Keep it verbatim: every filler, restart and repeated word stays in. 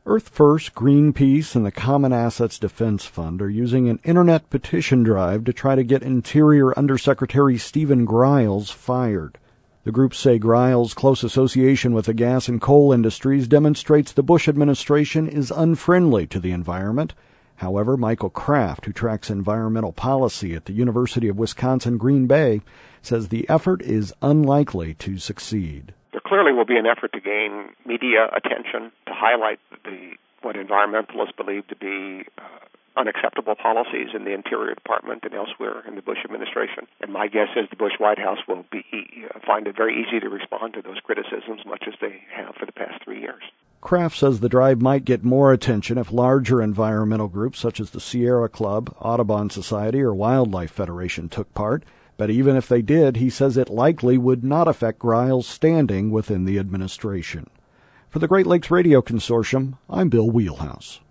Earth First, Greenpeace, and the Common Assets Defense Fund are using an internet petition drive to try to get Interior Undersecretary Stephen Griles fired. The groups say Griles' close association with the gas and coal industries demonstrates the Bush administration is unfriendly to the environment. However, Michael Kraft, who tracks environmental policy at the University of Wisconsin-Green Bay, says the effort is unlikely to succeed. There clearly will be an effort to gain media attention, to highlight the what environmentalists believe to be uh, unacceptable policies in the Interior Department and elsewhere in the Bush administration. And my guess is the Bush White House will be uh, find it very easy to respond to those criticisms, much as they have for the past three years. Kraft says the drive might get more attention if larger environmental groups such as the Sierra Club, Audubon Society, or Wildlife Federation took part. But even if they did, he says it likely would not affect Griles' standing within the administration. For the Great Lakes Radio Consortium, I'm Bill Wheelhouse.